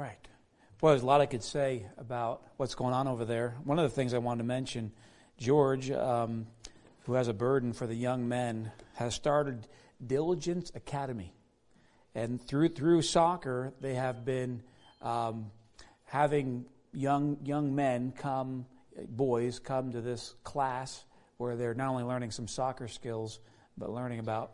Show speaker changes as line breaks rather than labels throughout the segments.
right. Well, there's a lot I could say about what's going on over there. One of the things I wanted to mention, George, who has a burden for the young men, has started Diligence Academy. And through soccer, they have been having young men boys come to this class where they're not only learning some soccer skills, but learning about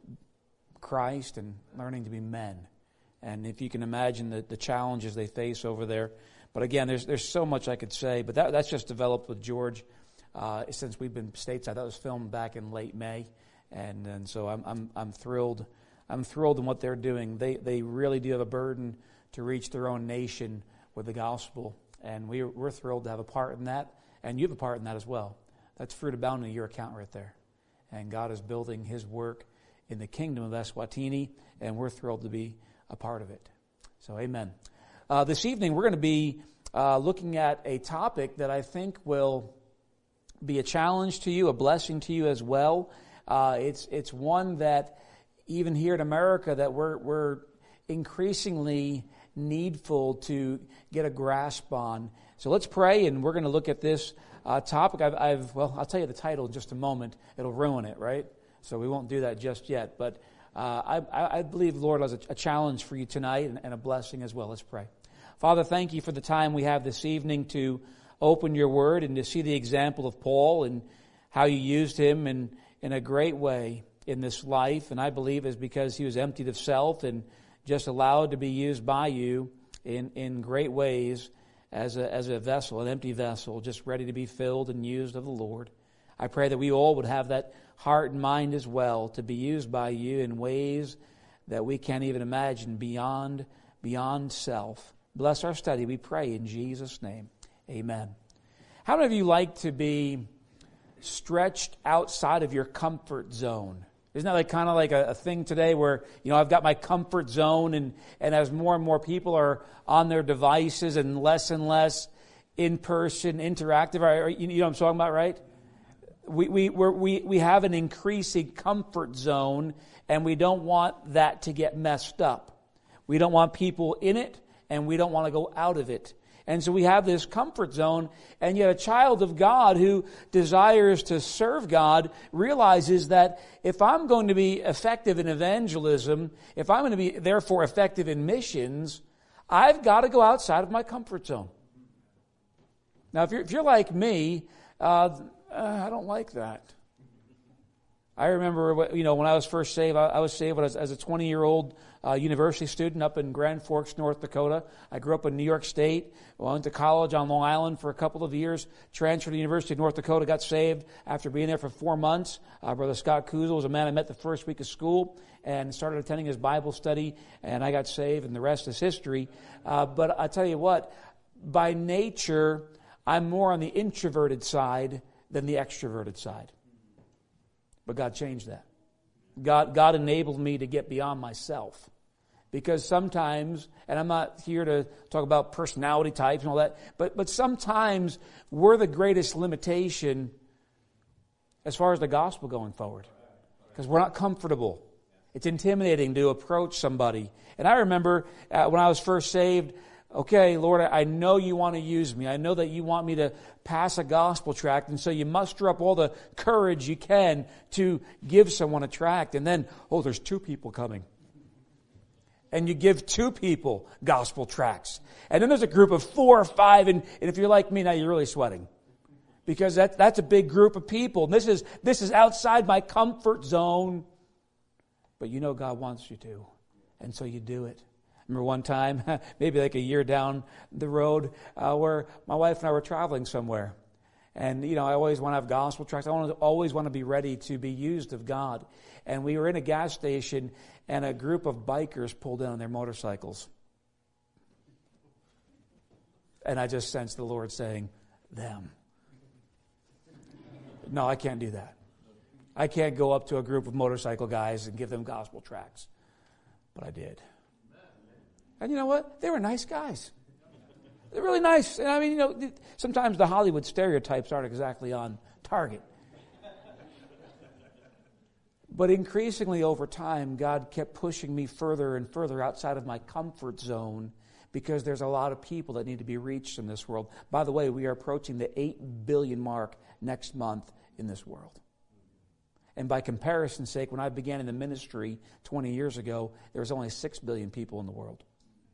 Christ and learning to be men. And if you can imagine the challenges they face over there. But again, there's so much I could say. But that's just developed with George since we've been stateside. That was filmed back in late May, and so I'm thrilled. I'm thrilled in what they're doing. They really do have a burden to reach their own nation with the gospel, and we're thrilled to have a part in that. And you have a part in that as well. That's fruit abounding in your account right there. And God is building His work in the kingdom of Eswatini, and we're thrilled to be a part of it. So amen. This evening we're going to be looking at a topic that I think will be a challenge to you, a blessing to you as well. It's one that even here in America that we're increasingly needful to get a grasp on. So let's pray, and we're going to look at this topic. I'll tell you the title in just a moment. It'll ruin it, right? So we won't do that just yet, but I believe the Lord has a challenge for you tonight and a blessing as well. Let's pray. Father, thank you for the time we have this evening to open your word and to see the example of Paul and how you used him in a great way in this life. And I believe it's because he was emptied of self and just allowed to be used by you in great ways as a vessel, an empty vessel, just ready to be filled and used of the Lord. I pray that we all would have that heart and mind as well to be used by you in ways that we can't even imagine beyond self. Bless our study, we pray in Jesus' name. Amen. How many of you like to be stretched outside of your comfort zone? Isn't that kind of like a thing today where, I've got my comfort zone and as more and more people are on their devices and less in-person interactive, you know what I'm talking about, right? We have an increasing comfort zone, and we don't want that to get messed up. We don't want people in it, and we don't want to go out of it. And so we have this comfort zone, and yet a child of God who desires to serve God realizes that if I'm going to be effective in evangelism, if I'm going to be therefore effective in missions, I've got to go outside of my comfort zone. Now, if you're like me, I don't like that. I remember, when I was first saved, I was saved as a 20-year-old university student up in Grand Forks, North Dakota. I grew up in New York State. Went to college on Long Island for a couple of years. Transferred to the University of North Dakota. Got saved after being there for 4 months. Brother Scott Kuzel was a man I met the first week of school and started attending his Bible study. And I got saved, and the rest is history. But I tell you what, by nature, I'm more on the introverted side than the extroverted side. But God changed that. God enabled me to get beyond myself. Because sometimes, and I'm not here to talk about personality types and all that, but sometimes we're the greatest limitation as far as the gospel going forward. Because we're not comfortable. It's intimidating to approach somebody. And I remember when I was first saved, okay, Lord, I know you want to use me. I know that you want me to pass a gospel tract, and so you muster up all the courage you can to give someone a tract. And then, there's 2 people coming. And you give 2 people gospel tracts. And then there's a group of 4 or 5, and if you're like me, now you're really sweating. Because that's a big group of people. And this is outside my comfort zone. But God wants you to. And so you do it. I remember one time, maybe like a year down the road, where my wife and I were traveling somewhere. And, I always want to have gospel tracts. I always want to be ready to be used of God. And we were in a gas station, and a group of bikers pulled in on their motorcycles. And I just sensed the Lord saying, them. No, I can't do that. I can't go up to a group of motorcycle guys and give them gospel tracts. But I did. And you know what? They were nice guys. They're really nice. And I mean, sometimes the Hollywood stereotypes aren't exactly on target. But increasingly over time, God kept pushing me further and further outside of my comfort zone because there's a lot of people that need to be reached in this world. By the way, we are approaching the 8 billion mark next month in this world. And by comparison's sake, when I began in the ministry 20 years ago, there was only 6 billion people in the world.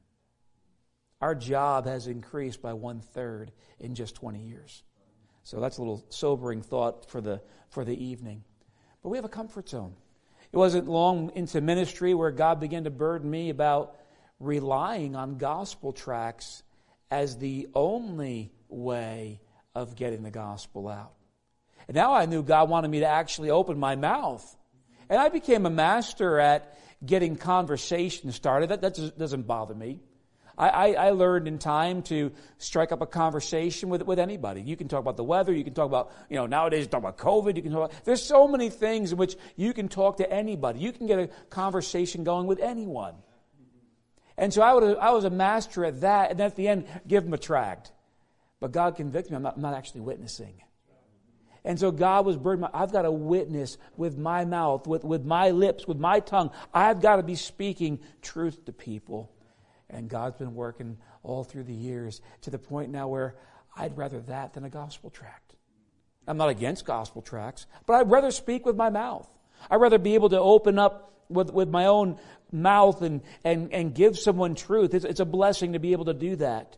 Our job has increased by 1/3 in just 20 years. So that's a little sobering thought for the evening. But we have a comfort zone. It wasn't long into ministry where God began to burden me about relying on gospel tracts as the only way of getting the gospel out. And now I knew God wanted me to actually open my mouth. And I became a master at getting conversation started. That doesn't bother me. I learned in time to strike up a conversation with anybody. You can talk about the weather. You can talk about, nowadays you talk about COVID. You can talk about, there's so many things in which you can talk to anybody. You can get a conversation going with anyone. And so I was a master at that. And at the end, give them a tract. But God convicted me. I'm not actually witnessing. And so God was burdened. I've got to witness with my mouth, with my lips, with my tongue. I've got to be speaking truth to people. And God's been working all through the years to the point now where I'd rather that than a gospel tract. I'm not against gospel tracts, but I'd rather speak with my mouth. I'd rather be able to open up with my own mouth and give someone truth. It's a blessing to be able to do that.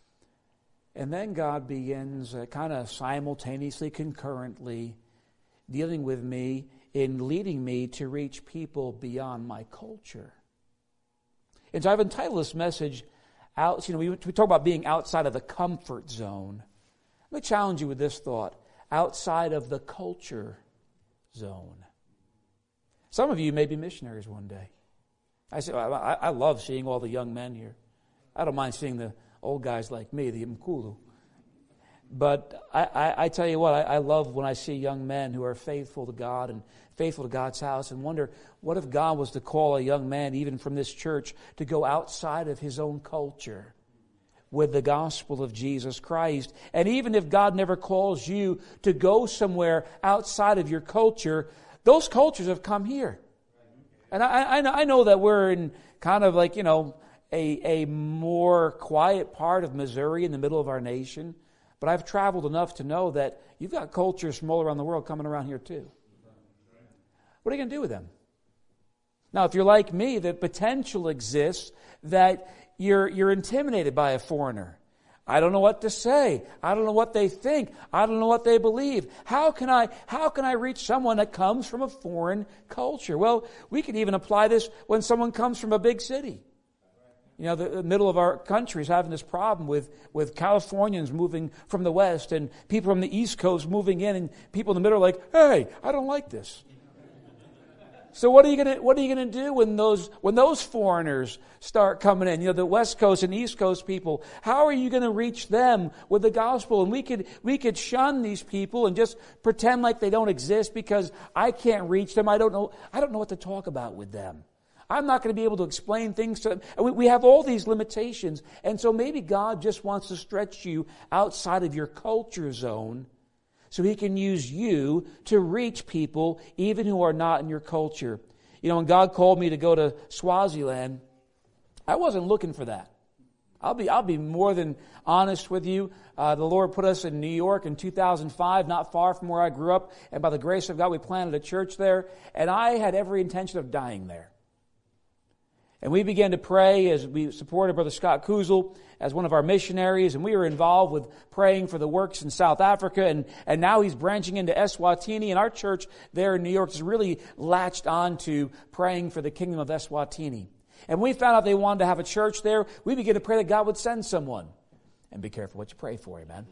And then God begins kind of simultaneously, concurrently, dealing with me in leading me to reach people beyond my culture. And so I've entitled this message, we talk about being outside of the comfort zone. Let me challenge you with this thought, outside of the culture zone. Some of you may be missionaries one day. I love seeing all the young men here. I don't mind seeing the old guys like me, the Mkulu. But I tell you what, I love when I see young men who are faithful to God and faithful to God's house, and wonder, what if God was to call a young man, even from this church, to go outside of his own culture with the gospel of Jesus Christ? And even if God never calls you to go somewhere outside of your culture, those cultures have come here. And I know that we're in kind of like, a more quiet part of Missouri in the middle of our nation. But I've traveled enough to know that you've got cultures from all around the world coming around here too. What are you going to do with them? Now, if you're like me, the potential exists that you're intimidated by a foreigner. I don't know what to say. I don't know what they think. I don't know what they believe. How can I reach someone that comes from a foreign culture? Well, we can even apply this when someone comes from a big city. The middle of our country is having this problem with Californians moving from the West and people from the East Coast moving in, and people in the middle are like, hey, I don't like this. So what are you gonna do when those foreigners start coming in? The West Coast and East Coast people. How are you going to reach them with the gospel? And we could shun these people and just pretend like they don't exist because I can't reach them. I don't know what to talk about with them. I'm not going to be able to explain things to them. And we have all these limitations. And so maybe God just wants to stretch you outside of your culture zone so He can use you to reach people even who are not in your culture. When God called me to go to Swaziland, I wasn't looking for that. I'll be more than honest with you. The Lord put us in New York in 2005, not far from where I grew up. And by the grace of God, we planted a church there. And I had every intention of dying there. And we began to pray as we supported Brother Scott Kuzel as one of our missionaries, and we were involved with praying for the works in South Africa, and now he's branching into Eswatini, and our church there in New York is really latched on to praying for the kingdom of Eswatini. And when we found out they wanted to have a church there, we began to pray that God would send someone. And be careful what you pray for, amen?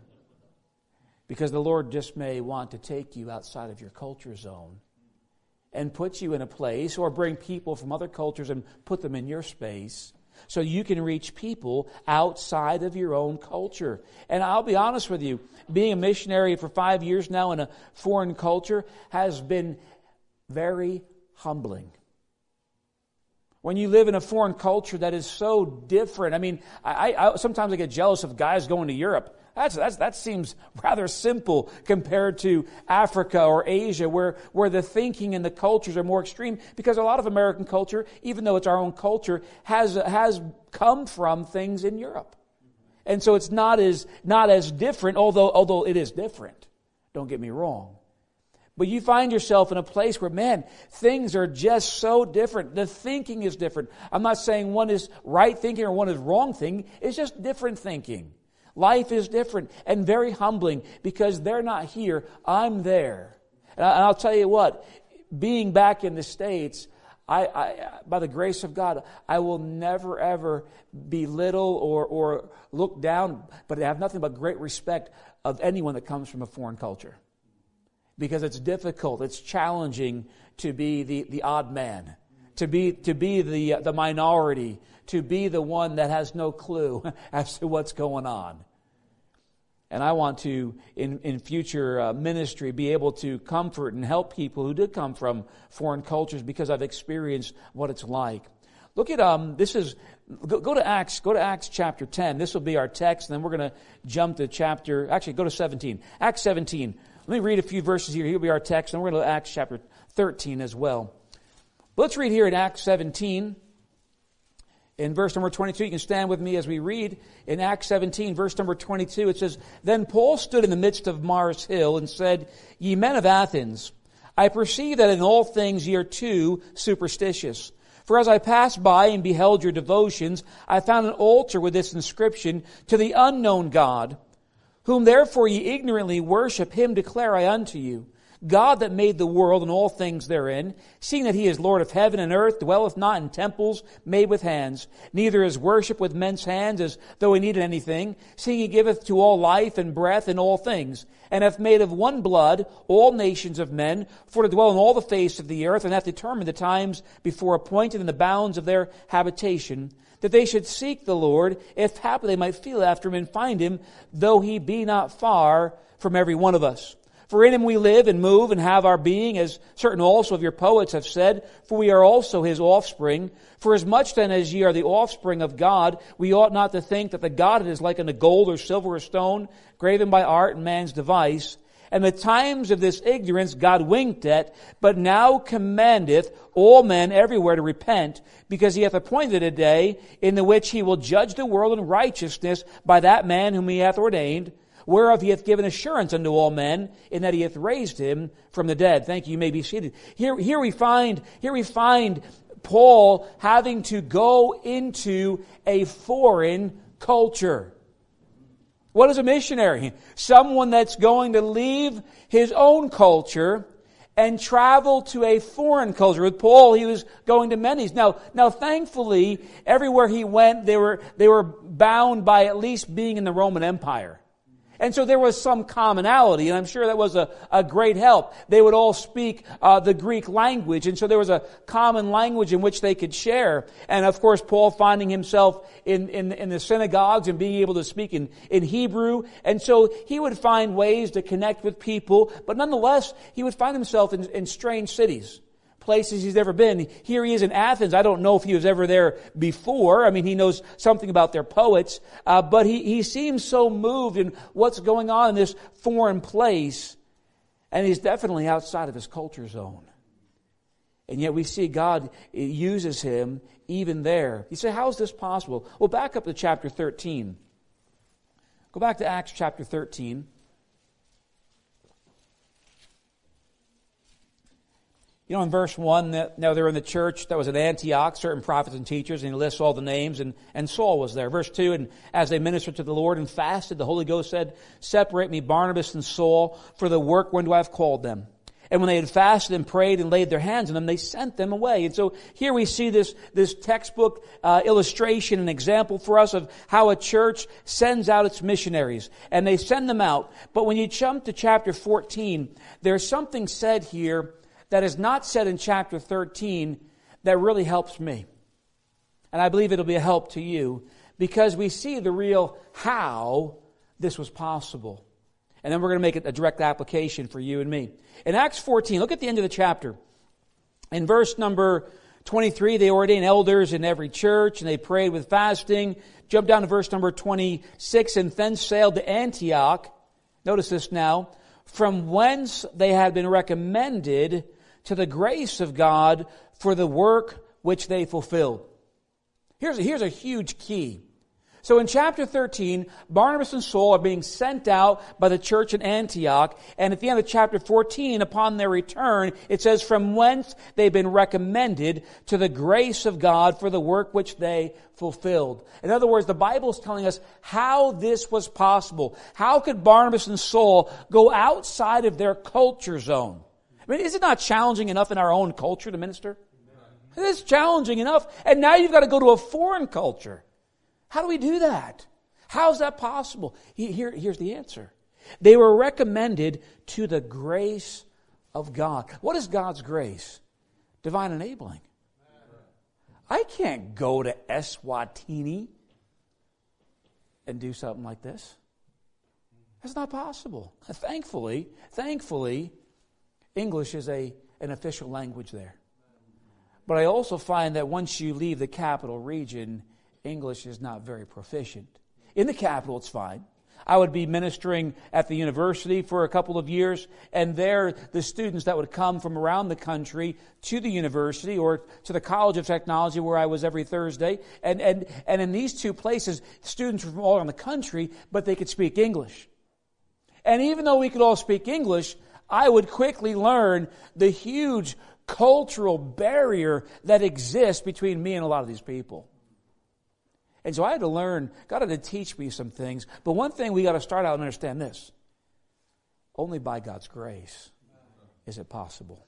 Because the Lord just may want to take you outside of your culture zone and put you in a place, or bring people from other cultures and put them in your space so you can reach people outside of your own culture. And I'll be honest with you, being a missionary for 5 years now in a foreign culture has been very humbling. When you live in a foreign culture that is so different. I mean, I sometimes I get jealous of guys going to Europe. That seems rather simple compared to Africa or Asia, where the thinking and the cultures are more extreme, because a lot of American culture, even though it's our own culture, has come from things in Europe. And so it's not as different, although it is different. Don't get me wrong. But you find yourself in a place where, man, things are just so different. The thinking is different. I'm not saying one is right thinking or one is wrong thinking. It's just different thinking. Life is different and very humbling because they're not here. I'm there. And I'll tell you what, being back in the States, I by the grace of God, I will never ever belittle or look down, but I have nothing but great respect of anyone that comes from a foreign culture. Because it's difficult, it's challenging to be the odd man, to be the minority, to be the one that has no clue as to what's going on. And I want to, in future ministry, be able to comfort and help people who did come from foreign cultures because I've experienced what it's like. Look at go to Acts chapter 10. This will be our text, and then we're going to jump to go to 17. Acts 17. Let me read a few verses here. Here will be our text, and we're going to Acts chapter 13 as well. Let's read here in Acts 17, in verse number 22. You can stand with me as we read. In Acts 17, verse number 22, it says, Then Paul stood in the midst of Mars Hill and said, Ye men of Athens, I perceive that in all things ye are too superstitious. For as I passed by and beheld your devotions, I found an altar with this inscription, To the unknown God, whom therefore ye ignorantly worship, him declare I unto you. God that made the world and all things therein, seeing that he is Lord of heaven and earth, dwelleth not in temples made with hands, neither is worship with men's hands as though he needed anything, seeing he giveth to all life and breath in all things, and hath made of one blood all nations of men, for to dwell on all the face of the earth, and hath determined the times before appointed in the bounds of their habitation, that they should seek the Lord, if haply they might feel after him and find him, though he be not far from every one of us. For in him we live and move and have our being, as certain also of your poets have said, for we are also his offspring. For as much then as ye are the offspring of God, we ought not to think that the Godhead is like unto gold or silver or stone, graven by art and man's device. And the times of this ignorance God winked at, but now commandeth all men everywhere to repent, because he hath appointed a day in the which he will judge the world in righteousness by that man whom he hath ordained, whereof he hath given assurance unto all men, in that he hath raised him from the dead. Thank you. You may be seated. Here we find Paul having to go into a foreign culture. What is a missionary? Someone that's going to leave his own culture and travel to a foreign culture. With Paul, he was going to many. Now, thankfully, everywhere he went, they were bound by at least being in the Roman Empire. And so there was some commonality, and I'm sure that was a great help. They would all speak the Greek language, and so there was a common language in which they could share. And of course, Paul finding himself in the synagogues and being able to speak in Hebrew. And so he would find ways to connect with people, but nonetheless, he would find himself in strange cities. Places he's never been. Here he is in Athens. I don't know if he was ever there before. I mean, he knows something about their poets, but he seems so moved in what's going on in this foreign place, and he's definitely outside of his culture zone. And yet we see God uses him even there. You say, how is this possible? Well, back up to chapter 13. Go back to Acts chapter 13. You know, in verse 1, now they're in the church that was at Antioch, certain prophets and teachers, and he lists all the names, and Saul was there. Verse 2, and as they ministered to the Lord and fasted, the Holy Ghost said, Separate me Barnabas and Saul for the work whereunto I have called them. And when they had fasted and prayed and laid their hands on them, they sent them away. And so here we see this textbook illustration, an example for us of how a church sends out its missionaries. And they send them out. But when you jump to chapter 14, there's something said here that is not said in chapter 13 that really helps me. And I believe it'll be a help to you because we see the real how this was possible. And then we're going to make it a direct application for you and me. In Acts 14, look at the end of the chapter. In verse number 23, they ordained elders in every church, and they prayed with fasting. Jump down to verse number 26, and thence sailed to Antioch. Notice this now. From whence they had been recommended to the grace of God for the work which they fulfilled. Here's a huge key. So in chapter 13, Barnabas and Saul are being sent out by the church in Antioch. And at the end of chapter 14, upon their return, it says, from whence they've been recommended to the grace of God for the work which they fulfilled. In other words, the Bible is telling us how this was possible. How could Barnabas and Saul go outside of their culture zone? I mean, is it not challenging enough in our own culture to minister? It is challenging enough. And now you've got to go to a foreign culture. How do we do that? How is that possible? Here's the answer. They were recommended to the grace of God. What is God's grace? Divine enabling. I can't go to Eswatini and do something like this. That's not possible. Thankfully, English is an official language there. But I also find that once you leave the capital region, English is not very proficient. In the capital, it's fine. I would be ministering at the university for a couple of years, and there the students that would come from around the country to the university or to the College of Technology where I was every Thursday, and in these two places, students from all around the country, but they could speak English. And even though we could all speak English, I would quickly learn the huge cultural barrier that exists between me and a lot of these people. And so I had to learn, God had to teach me some things. But one thing we got to start out and understand this. Only by God's grace is it possible.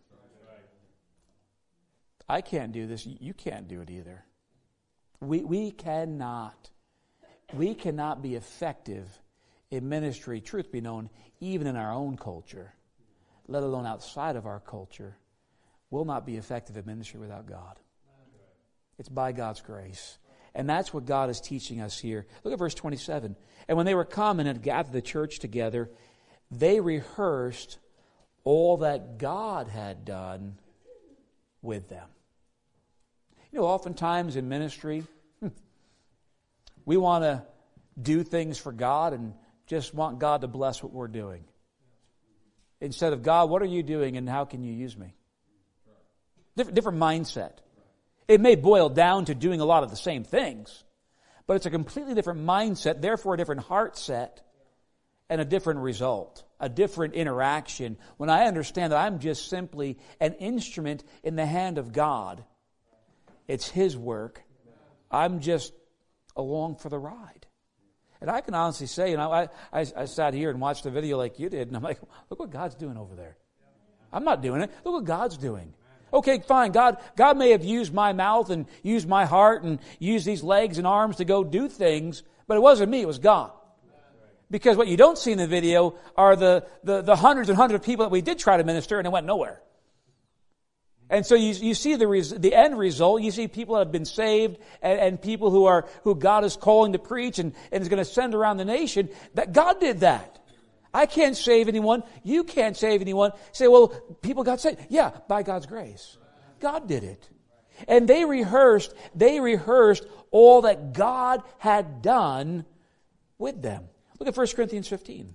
I can't do this. You can't do it either. We cannot be effective in ministry, truth be known, even in our own culture, let alone outside of our culture. We'll not be effective in ministry without God. It's by God's grace. And that's what God is teaching us here. Look at verse 27. And when they were come and had gathered the church together, they rehearsed all that God had done with them. You know, oftentimes in ministry, we want to do things for God and just want God to bless what we're doing. Instead of, God, what are you doing and how can you use me? Different mindset. It may boil down to doing a lot of the same things, but it's a completely different mindset, therefore a different heart set, and a different result, a different interaction. When I understand that I'm just simply an instrument in the hand of God, it's His work, I'm just along for the ride. And I can honestly say, you know, I sat here and watched the video like you did, and I'm like, look what God's doing over there. I'm not doing it. Look what God's doing. Okay, fine. God may have used my mouth and used my heart and used these legs and arms to go do things, but it wasn't me, it was God. Because what you don't see in the video are the hundreds and hundreds of people that we did try to minister and it went nowhere. And so you see the end result. You see people that have been saved and people who God is calling to preach and is going to send around the nation. That God did that. I can't save anyone. You can't save anyone. Say, well, people got saved. Yeah, by God's grace. God did it. And they rehearsed all that God had done with them. Look at 1 Corinthians 15.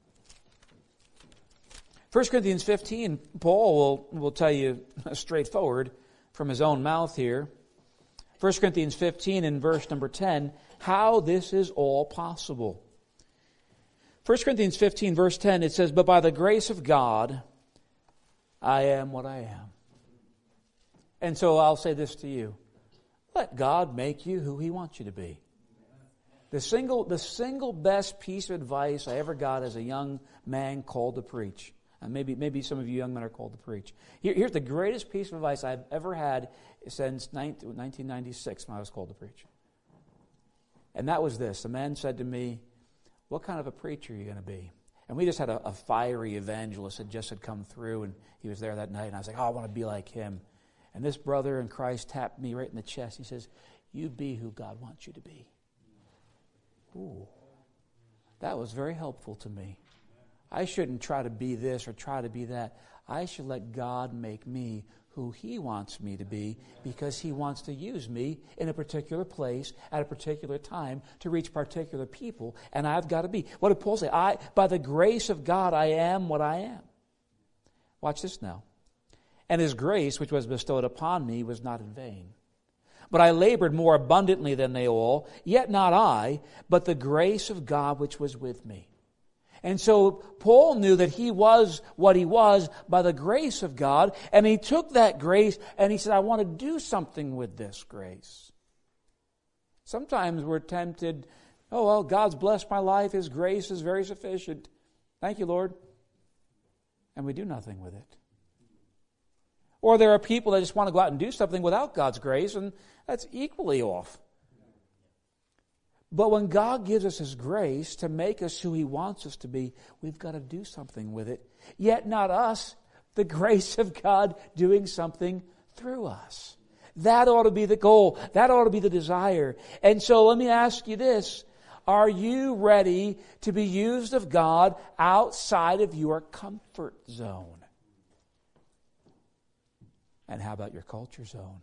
1 Corinthians 15, Paul will tell you straightforward from his own mouth here. 1 Corinthians 15 in verse number 10, how this is all possible. 1 Corinthians 15, verse 10, it says, but by the grace of God, I am what I am. And so I'll say this to you. Let God make you who He wants you to be. The single best piece of advice I ever got as a young man called to preach. And maybe some of you young men are called to preach. Here's the greatest piece of advice I've ever had since 1996 when I was called to preach. And that was this. A man said to me, what kind of a preacher are you going to be? And we just had a fiery evangelist that just had come through, and he was there that night, and I was like, I want to be like him. And this brother in Christ tapped me right in the chest. He says, you be who God wants you to be. Ooh, that was very helpful to me. I shouldn't try to be this or try to be that. I should let God make me who He wants me to be, because He wants to use me in a particular place at a particular time to reach particular people, and I've got to be. What did Paul say? By the grace of God, I am what I am. Watch this now. And His grace, which was bestowed upon me, was not in vain. But I labored more abundantly than they all, yet not I, but the grace of God which was with me. And so Paul knew that he was what he was by the grace of God, and he took that grace and he said, I want to do something with this grace. Sometimes we're tempted, oh, well, God's blessed my life, His grace is very sufficient. Thank you, Lord. And we do nothing with it. Or there are people that just want to go out and do something without God's grace, and that's equally off. But when God gives us His grace to make us who He wants us to be, we've got to do something with it. Yet not us, the grace of God doing something through us. That ought to be the goal. That ought to be the desire. And so let me ask you this. Are you ready to be used of God outside of your comfort zone? And how about your culture zone?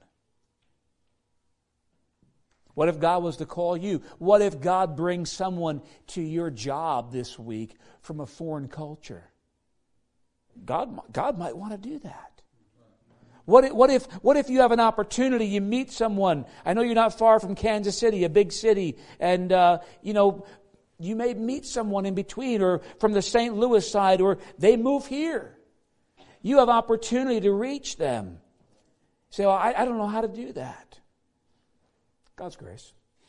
What if God was to call you? What if God brings someone to your job this week from a foreign culture? God might want to do that. What if you have an opportunity, you meet someone? I know you're not far from Kansas City, a big city, and you may meet someone in between, or from the St. Louis side, or they move here. You have opportunity to reach them. You say, well, I don't know how to do that. God's grace.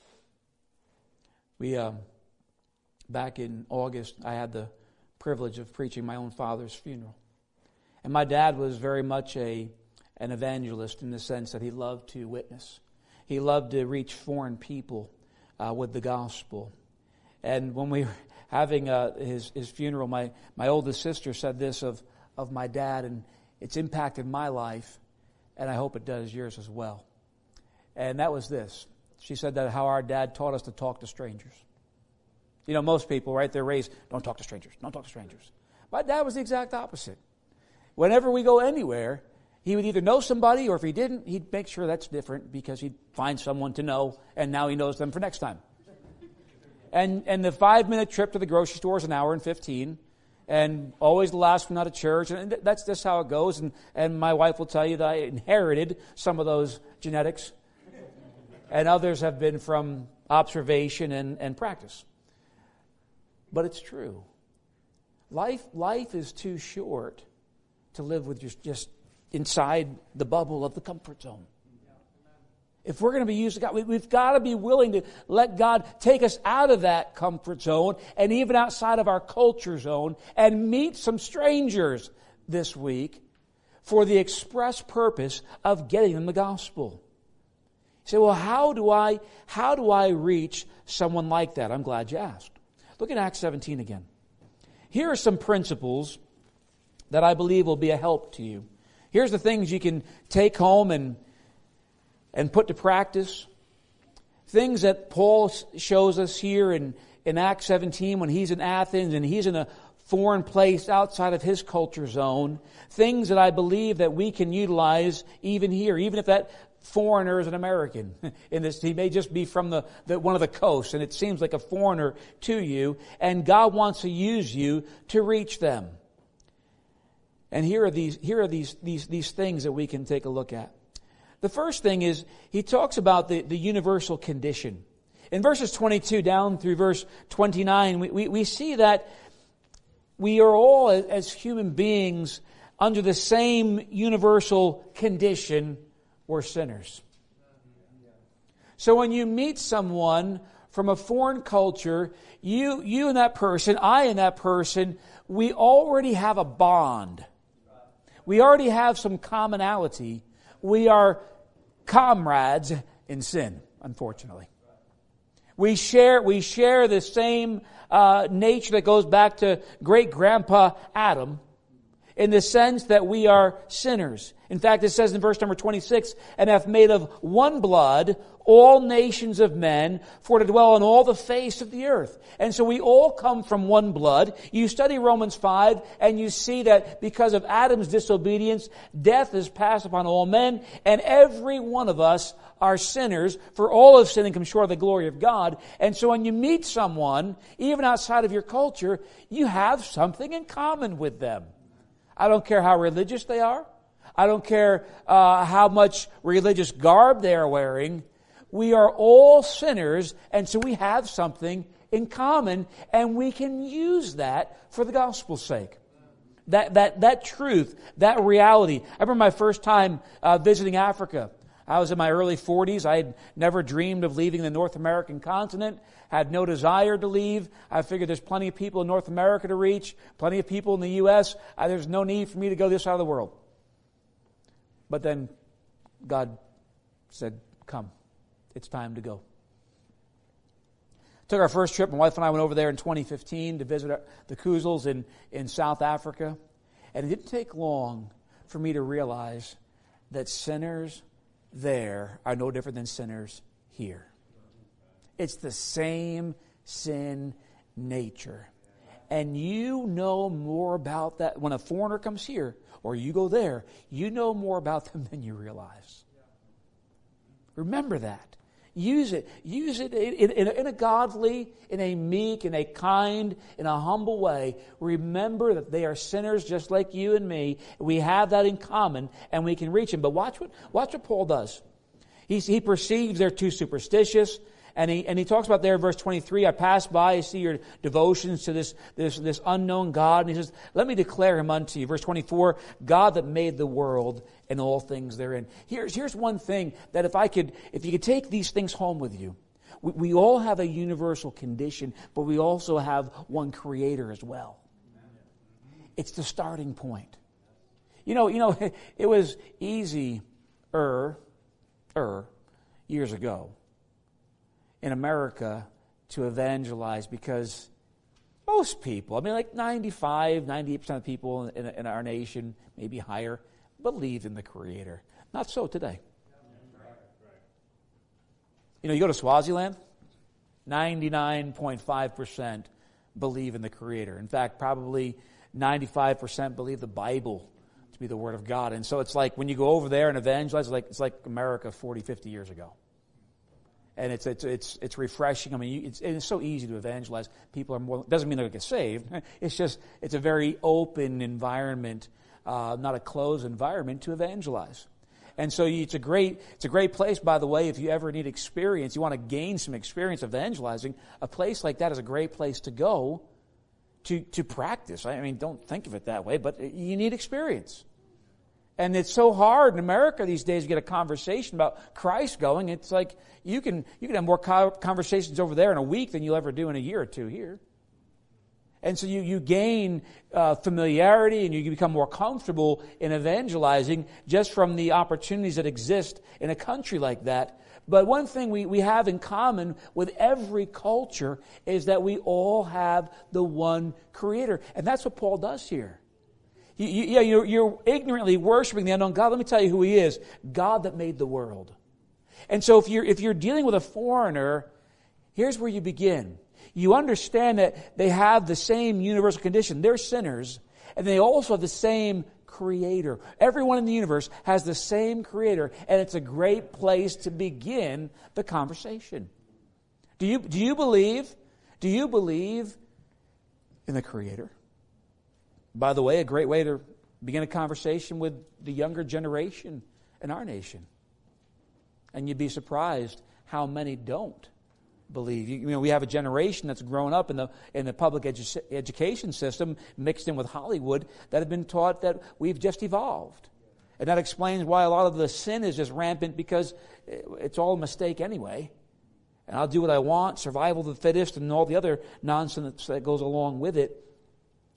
We, back in August, I had the privilege of preaching my own father's funeral. And my dad was very much an evangelist in the sense that he loved to witness. He loved to reach foreign people with the gospel. And when we were having his funeral, my oldest sister said this of my dad, and it's impacted my life, and I hope it does yours as well. And that was this. She said that how our dad taught us to talk to strangers. You know, most people, right, they're raised, don't talk to strangers, don't talk to strangers. My dad was the exact opposite. Whenever we go anywhere, he would either know somebody, or if he didn't, he'd make sure that's different, because he'd find someone to know, and now he knows them for next time. And the 5-minute trip to the grocery store is an hour and 15, and always the last one out of church, and that's just how it goes. And my wife will tell you that I inherited some of those genetics. And others have been from observation and practice. But it's true. Life is too short to live with just inside the bubble of the comfort zone. If we're going to be used to God, we've got to be willing to let God take us out of that comfort zone and even outside of our culture zone and meet some strangers this week for the express purpose of getting them the gospel. You say, well, how do I reach someone like that? I'm glad you asked. Look at Acts 17 again. Here are some principles that I believe will be a help to you. Here's the things you can take home and put to practice. Things that Paul shows us here in Acts 17 when he's in Athens and he's in a foreign place outside of his culture zone. Things that I believe that we can utilize even here, even if that foreigner is an American. In this, he may just be from the one of the coasts, and it seems like a foreigner to you, and God wants to use you to reach them. And here are these things that we can take a look at. The first thing is he talks about the universal condition. In verses 22 down through verse 29, we see that we are all, as human beings, under the same universal condition. We're sinners. So when you meet someone from a foreign culture, you and that person, I and that person, we already have a bond. We already have some commonality. We are comrades in sin, unfortunately. We share the same nature that goes back to great-grandpa Adam. in the sense that we are sinners. In fact, it says in verse number 26, and hath made of one blood all nations of men for to dwell on all the face of the earth. And so we all come from one blood. You study Romans 5 and you see that because of Adam's disobedience, death is passed upon all men, and every one of us are sinners, for all have sinned and come short of the glory of God. And so when you meet someone, even outside of your culture, you have something in common with them. I don't care how religious they are. I don't care how much religious garb they are wearing. We are all sinners, and so we have something in common, and we can use that for the gospel's sake. That truth, that reality. I remember my first time visiting Africa. I was in my early 40s. I had never dreamed of leaving the North American continent, had no desire to leave. I figured there's plenty of people in North America to reach, plenty of people in the U.S. There's no need for me to go this side of the world. But then God said, come, it's time to go. Took our first trip. My wife and I went over there in 2015 to visit the Kuzels in South Africa. And it didn't take long for me to realize that sinners there are no different than sinners here. It's the same sin nature. And you know more about that. When a foreigner comes here, or you go there, you know more about them than you realize. Remember that. Use it. Use it in a godly, in a meek, in a kind, in a humble way. Remember that they are sinners just like you and me. We have that in common, and we can reach them. But watch what Paul does. He perceives they're too superstitious. And he talks about there in verse 23, I pass by, I see your devotions to this unknown God. And he says, let me declare him unto you. Verse 24, God that made the world and all things therein. Here's one thing that if you could take these things home with you. We all have a universal condition, but we also have one creator as well. It's the starting point. You know, it was easier years ago in America to evangelize because most people, like 98% of people in our nation, maybe higher, believe in the Creator. Not so today. You go to Swaziland, 99.5% believe in the Creator. In fact, probably 95% believe the Bible to be the Word of God. And so it's like when you go over there and evangelize, it's like America 40, 50 years ago. And it's refreshing. It's so easy to evangelize. People are more. Doesn't mean they'll get saved. It's a very open environment, not a closed environment to evangelize. And so it's a great place. By the way, if you ever need experience, you want to gain some experience evangelizing. A place like that is a great place to go to practice. Don't think of it that way, but you need experience. And it's so hard in America these days to get a conversation about Christ going. It's like you can have more conversations over there in a week than you'll ever do in a year or two here. And so you gain familiarity and you become more comfortable in evangelizing just from the opportunities that exist in a country like that. But one thing we have in common with every culture is that we all have the one Creator. And that's what Paul does here. You're ignorantly worshiping the unknown God. Let me tell you who He is. God that made the world. And so if you're dealing with a foreigner, here's where you begin. You understand that they have the same universal condition. They're sinners, and they also have the same Creator. Everyone in the universe has the same Creator, and it's a great place to begin the conversation. Do you believe in the Creator? By the way, a great way to begin a conversation with the younger generation in our nation. And you'd be surprised how many don't believe. We have a generation that's grown up in the public education system mixed in with Hollywood that have been taught that we've just evolved. And that explains why a lot of the sin is just rampant, because it's all a mistake anyway. And I'll do what I want, survival of the fittest, and all the other nonsense that goes along with it.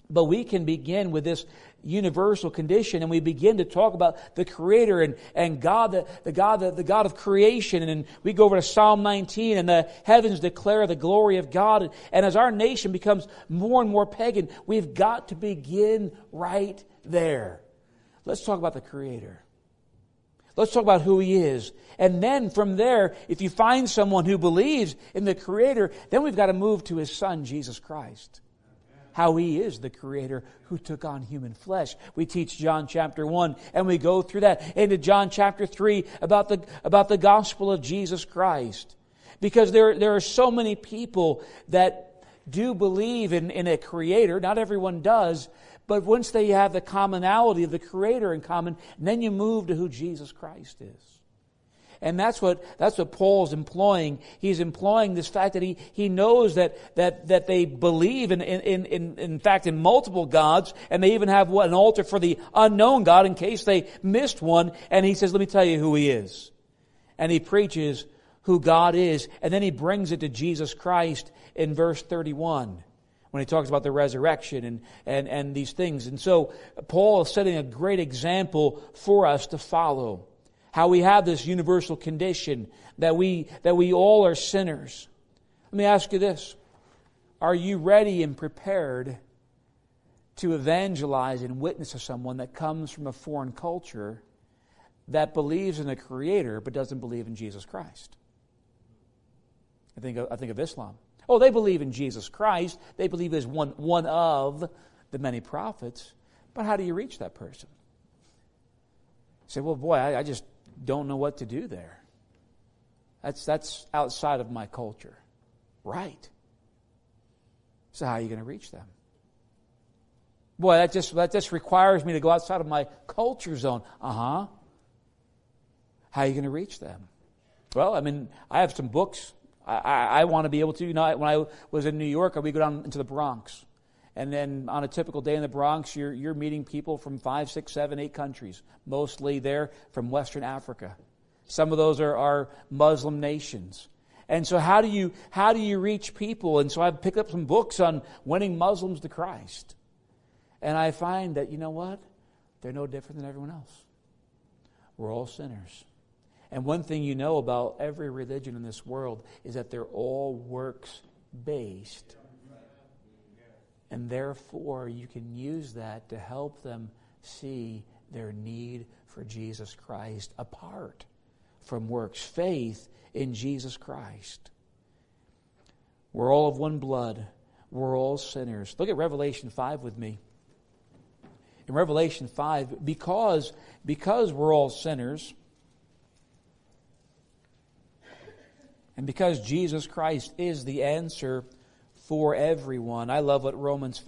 But we can begin with this universal condition, and we begin to talk about the Creator and God, the God of creation. And we go over to Psalm 19, and the heavens declare the glory of God. And as our nation becomes more and more pagan, we've got to begin right there. Let's talk about the Creator. Let's talk about who He is. And then from there, if you find someone who believes in the Creator, then we've got to move to His Son, Jesus Christ. How He is the Creator who took on human flesh. We teach John chapter 1, and we go through that into John chapter 3 about the gospel of Jesus Christ. Because there are so many people that do believe in a Creator. Not everyone does. But once they have the commonality of the Creator in common, then you move to who Jesus Christ is. And that's what Paul's employing. He's employing this fact that he knows that they believe in fact in multiple gods, and they even have an altar for the unknown God in case they missed one. And he says, let me tell you who He is. And he preaches who God is, and then he brings it to Jesus Christ in verse 31. When he talks about the resurrection and these things. And so Paul is setting a great example for us to follow. How we have this universal condition that we all are sinners. Let me ask you this. Are you ready and prepared to evangelize and witness to someone that comes from a foreign culture that believes in a Creator but doesn't believe in Jesus Christ? I think of Islam. Oh, they believe in Jesus Christ. They believe as one of the many prophets. But how do you reach that person? You say, well, boy, I just don't know what to do there. That's outside of my culture. Right. So how are you going to reach them? Boy, that just requires me to go outside of my culture zone. How are you going to reach them? Well, I have some books. I want to be able to, when I was in New York, we go down into the Bronx. And then on a typical day in the Bronx, you're meeting people from 5, 6, 7, 8 countries. Mostly they're from Western Africa. Some of those are Muslim nations. And so how do you reach people? And so I've picked up some books on winning Muslims to Christ. And I find that, you know what? They're no different than everyone else. We're all sinners. And one thing you know about every religion in this world is that they're all works-based. And therefore, you can use that to help them see their need for Jesus Christ apart from works. Faith in Jesus Christ. We're all of one blood. We're all sinners. Look at Revelation 5 with me. In Revelation 5, because we're all sinners, and because Jesus Christ is the answer for everyone. I love what Revelation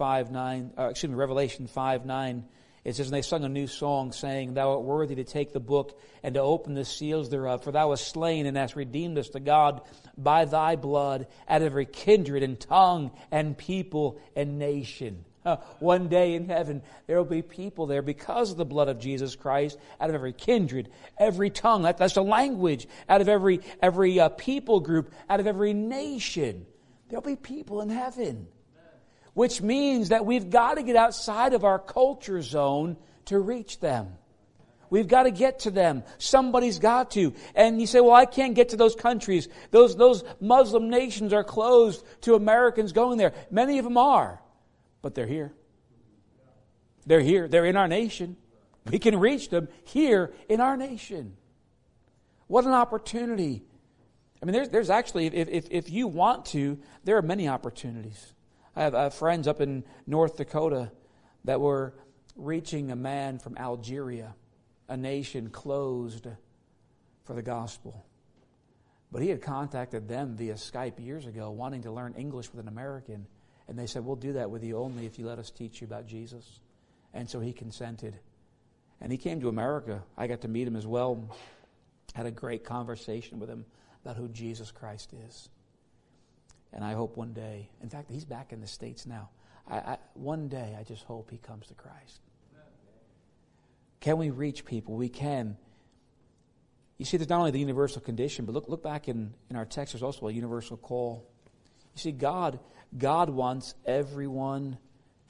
5:9, it says, and they sung a new song saying, Thou art worthy to take the book and to open the seals thereof. For thou wast slain and hast redeemed us to God by thy blood out of every kindred and tongue and people and nation. One day in heaven, there will be people there because of the blood of Jesus Christ, out of every kindred, every tongue. That's the language. Out of every people group, out of every nation. There'll be people in heaven. Which means that we've got to get outside of our culture zone to reach them. We've got to get to them. Somebody's got to. And you say, well, I can't get to those countries. Those Muslim nations are closed to Americans going there. Many of them are. But they're here. They're here. They're in our nation. We can reach them here in our nation. What an opportunity. There's actually, if you want to, there are many opportunities. I have friends up in North Dakota that were reaching a man from Algeria, a nation closed for the gospel. But he had contacted them via Skype years ago, wanting to learn English with an American. And they said, we'll do that with you only if you let us teach you about Jesus. And so he consented. And he came to America. I got to meet him as well. Had a great conversation with him about who Jesus Christ is. And I hope one day, in fact, he's back in the States now. One day, I just hope he comes to Christ. Can we reach people? We can. You see, there's not only the universal condition, but look back in our text, there's also a universal call. You see, God wants everyone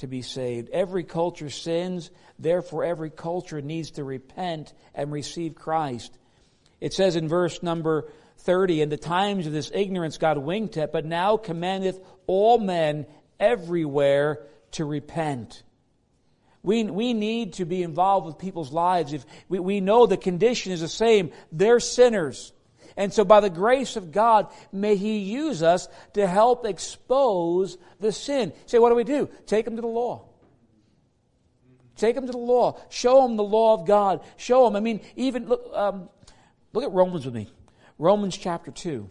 to be saved. Every culture sins, therefore every culture needs to repent and receive Christ. It says in verse number 30, "In the times of this ignorance God winked at, but now commandeth all men everywhere to repent." We need to be involved with people's lives. If we know the condition is the same, they're sinners. And so by the grace of God, may He use us to help expose the sin. Say, what do? Take them to the law. Take them to the law. Show them the law of God. Show them. I mean, even look at Romans with me. Romans chapter 2.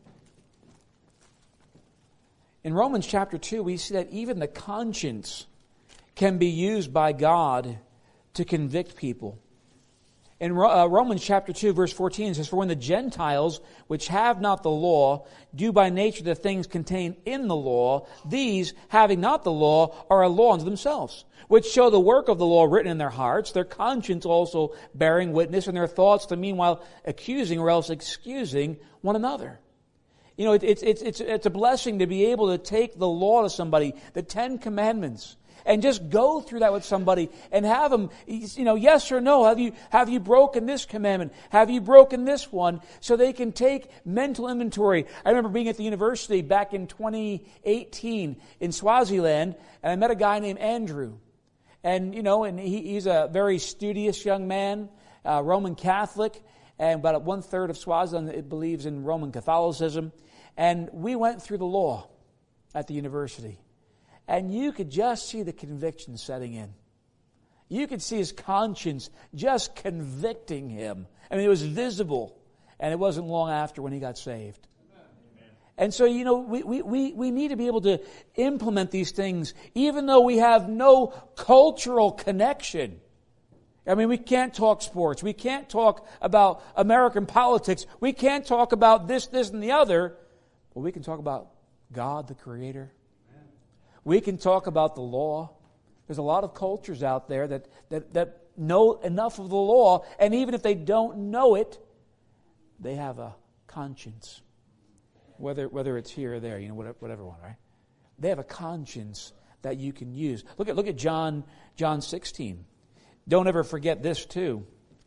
In Romans chapter 2, we see that even the conscience can be used by God to convict people. In Romans chapter 2, verse 14, it says, "For when the Gentiles, which have not the law, do by nature the things contained in the law, these, having not the law, are a law unto themselves, which show the work of the law written in their hearts, their conscience also bearing witness, and their thoughts the meanwhile accusing or else excusing one another." You know, it's a blessing to be able to take the law to somebody, the 10 Commandments, and just go through that with somebody and have them, you know, yes or no. Have you broken this commandment? Have you broken this one? So they can take mental inventory. I remember being at the university back in 2018 in Swaziland, and I met a guy named Andrew. And, you know, and he's a very studious young man, Roman Catholic, and about 1/3 of Swaziland believes in Roman Catholicism. And we went through the law at the university. And you could just see the conviction setting in. You could see his conscience just convicting him. I mean, it was visible. And it wasn't long after when he got saved. Amen. And so, you know, we need to be able to implement these things, even though we have no cultural connection. I mean, we can't talk sports. We can't talk about American politics. We can't talk about this, and the other. But we can talk about God, the Creator. We can talk about the law. There's a lot of cultures out there that know enough of the law, and even if they don't know it, they have a conscience. Whether it's here or there, you know, whatever one, right? They have a conscience that you can use. Look at John 16. Don't ever forget this too.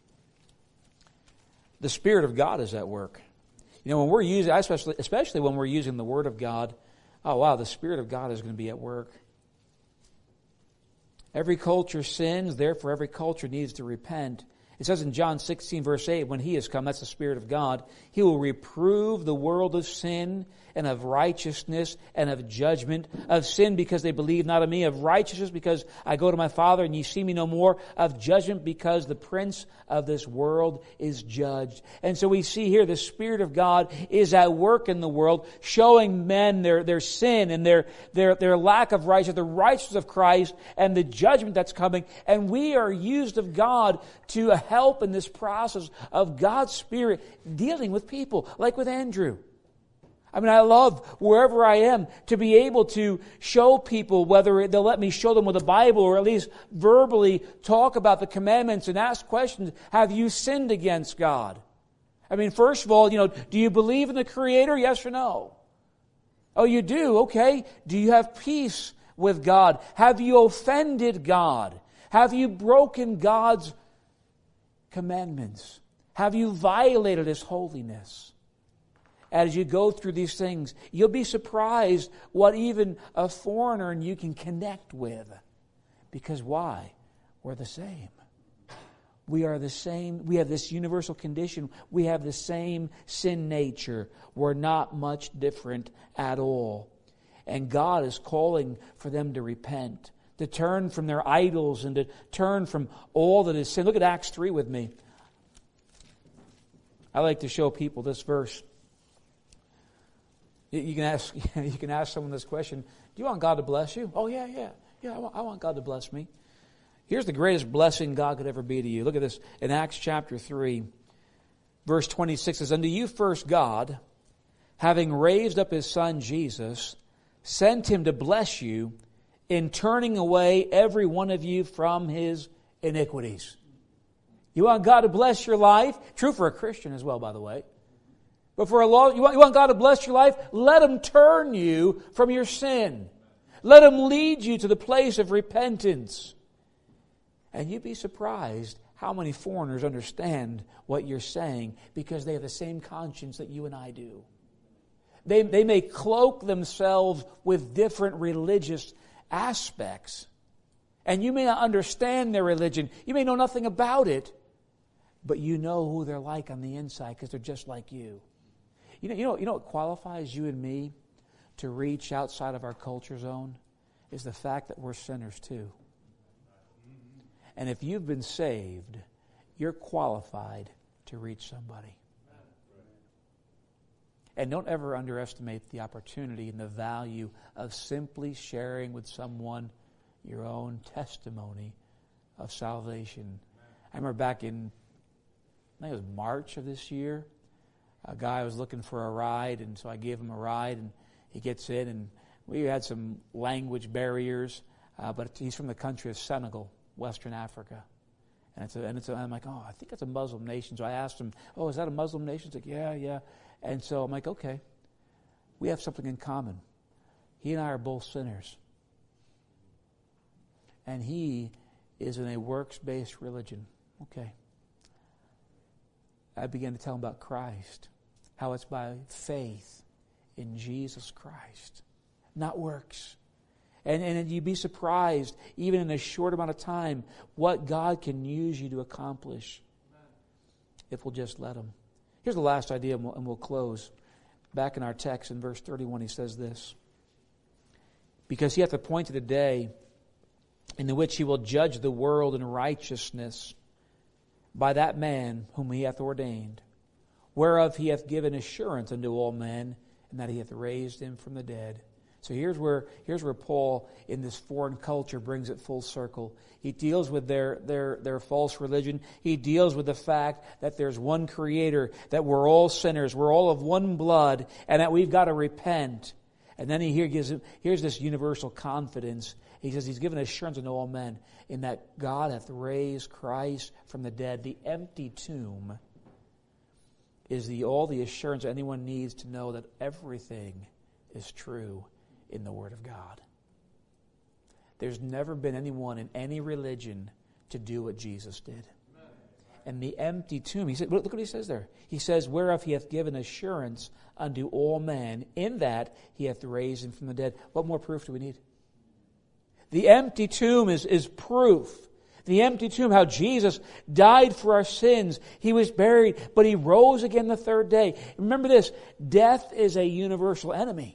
The Spirit of God is at work. You know, when we're using, especially when we're using the Word of God, oh, wow, the Spirit of God is going to be at work. Every culture sins, therefore every culture needs to repent. It says in John 16, verse 8, when He has come, that's the Spirit of God, He will reprove the world of sin and of righteousness and of judgment. Of sin because they believe not in me. Of righteousness because I go to my Father and ye see me no more. Of judgment because the prince of this world is judged. And so we see here the Spirit of God is at work in the world, showing men their sin and their lack of righteousness, the righteousness of Christ and the judgment that's coming. And we are used of God to help in this process of God's Spirit dealing with people, like with Andrew. I mean, I love wherever I am to be able to show people, whether they'll let me show them with the Bible or at least verbally talk about the commandments and ask questions. Have you sinned against God? I mean, first of all, you know, do you believe in the Creator? Yes or no? Oh, you do? Okay. Do you have peace with God? Have you offended God? Have you broken God's commandments? Have you violated His holiness? As you go through these things, you'll be surprised what even a foreigner and you can connect with. Because why? We're the same. We are the same. We have this universal condition. We have the same sin nature. We're not much different at all. And God is calling for them to repent, to turn from their idols and to turn from all that is sin. Look at Acts 3 with me. I like to show people this verse. You can ask someone this question, do you want God to bless you? Oh, yeah, I want God to bless me. Here's the greatest blessing God could ever be to you. Look at this in Acts chapter 3, verse 26 says, unto you first God, having raised up His Son Jesus, sent Him to bless you in turning away every one of you from his iniquities. You want God to bless your life? True for a Christian as well, by the way. But for a law, you want God to bless your life? Let Him turn you from your sin. Let Him lead you to the place of repentance. And you'd be surprised how many foreigners understand what you're saying because they have the same conscience that you and I do. They may cloak themselves with different religious aspects. And you may not understand their religion. You may know nothing about it. But you know who they're like on the inside because they're just like you. You know what qualifies you and me to reach outside of our culture zone? Is the fact that we're sinners too. And if you've been saved, you're qualified to reach somebody. And don't ever underestimate the opportunity and the value of simply sharing with someone your own testimony of salvation. I remember back in, I think it was March of this year, a guy was looking for a ride, and so I gave him a ride, and he gets in, and we had some language barriers, but he's from the country of Senegal, Western Africa. I'm like, I think it's a Muslim nation. So I asked him, is that a Muslim nation? He's like, yeah. And so I'm like, okay, we have something in common. He and I are both sinners. And he is in a works-based religion. Okay. I began to tell him about Christ, how it's by faith in Jesus Christ, not works. And you'd be surprised, even in a short amount of time, what God can use you to accomplish if we'll just let Him. Here's the last idea, and we'll close. Back in our text in verse 31, he says this. Because He hath appointed a day in the which He will judge the world in righteousness by that man whom He hath ordained, whereof He hath given assurance unto all men, and that He hath raised Him from the dead. So here's where Paul, in this foreign culture, brings it full circle. He deals with their false religion. He deals with the fact that there's one Creator, that we're all sinners, we're all of one blood, and that we've got to repent. And then here's this universal confidence. He says He's given assurance unto all men, in that God hath raised Christ from the dead. The empty tomb is all the assurance anyone needs to know that everything is true in the Word of God. There's never been anyone in any religion to do what Jesus did. And the empty tomb, he said, look what he says there. He says, whereof He hath given assurance unto all men, in that He hath raised Him from the dead. What more proof do we need? The empty tomb is proof. The empty tomb, how Jesus died for our sins. He was buried, but He rose again the third day. Remember this, death is a universal enemy.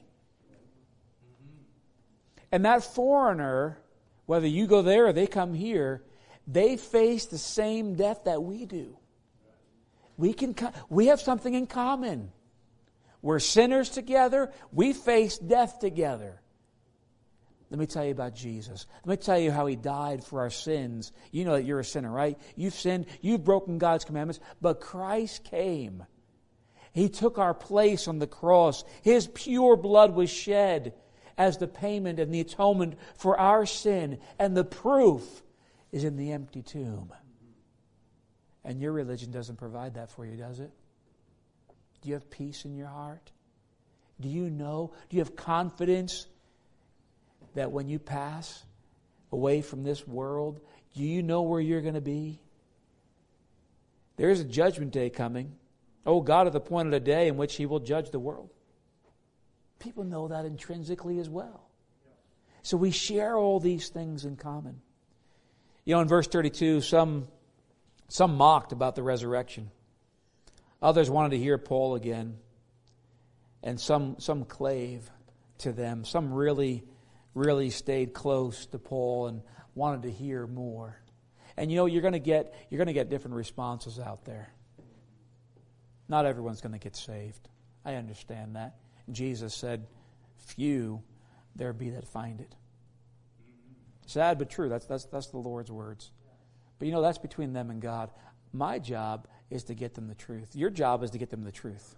And that foreigner, whether you go there or they come here, they face the same death that we do. We have something in common. We're sinners together. We face death together. Let me tell you about Jesus. Let me tell you how He died for our sins. You know that you're a sinner, right? You've sinned. You've broken God's commandments. But Christ came. He took our place on the cross. His pure blood was shed as the payment and the atonement for our sin. And the proof is in the empty tomb. And your religion doesn't provide that for you, does it? Do you have peace in your heart? Do you know? Do you have confidence that when you pass away from this world, do you know where you're going to be? There is a judgment day coming. Oh, God hath appointed a day in which He will judge the world. People know that intrinsically as well. So we share all these things in common. In verse 32, some mocked about the resurrection. Others wanted to hear Paul again. And some clave to them. Some really stayed close to Paul and wanted to hear more. And you're going to get different responses out there. Not everyone's going to get saved. I understand that. Jesus said, few there be that find it. Sad but true. That's the Lord's words. But that's between them and God. My job is to get them the truth. Your job is to get them the truth.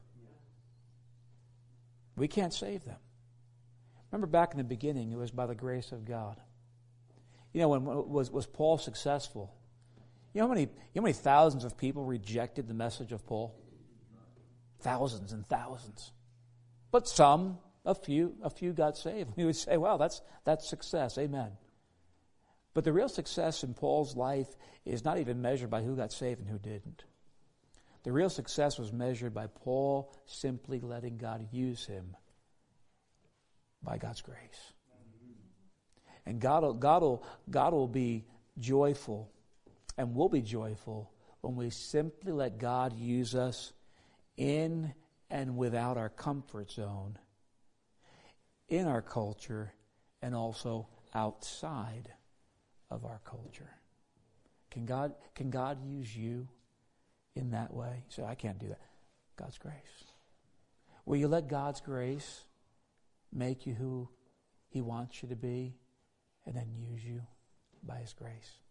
We can't save them. Remember back in the beginning, it was by the grace of God. When was Paul successful? You know how many thousands of people rejected the message of Paul? Thousands and thousands. But some A few got saved. We would say, wow, that's success. Amen. But the real success in Paul's life is not even measured by who got saved and who didn't. The real success was measured by Paul simply letting God use him by God's grace. And God will be joyful and will be joyful when we simply let God use us in and without our comfort zone, in our culture, and also outside of our culture. Can God use you in that way? You say, I can't do that. God's grace. Will you let God's grace make you who He wants you to be, and then use you by His grace?